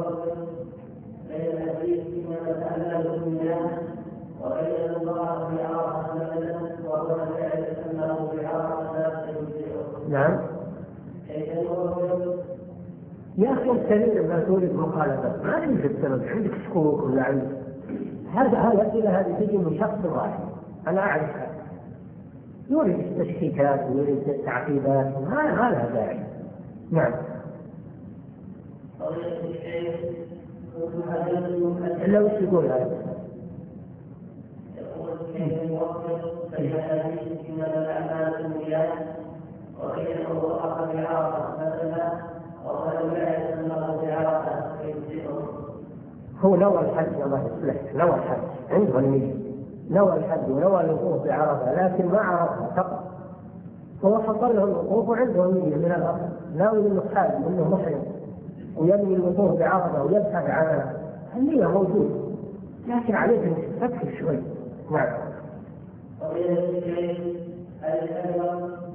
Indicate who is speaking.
Speaker 1: بين الحديث فيما نتأمله منها وبين الله في عرفة مثلا وهو الفعل أنه في عرفة لا يجزئه.
Speaker 2: نعم. يا أخي الكثير ما تولد مخالفة ما يوجد سبب، عندك شكوك ولا عندك هذا الأسئلة هذه تجي من شخص واحد أنا أعرفها، يورد تشكيكات ويورد تعقيبات ما لها داعي. نعم. لو تقول هذا هو نوى الحج، الله يصلح، نوى الحج عنده النية، نوى الحج ونوى الوقوف بعرفة لكن ما عرفها فقط، هو حصل له الوقوف وعنده النية من الأصل، ناوي انه حاج وانه محرم وينوي الوقوف بعرفة ويبحث عنها، النية موجودة لكن عليه ان تفكر شوي. نعم.
Speaker 1: هل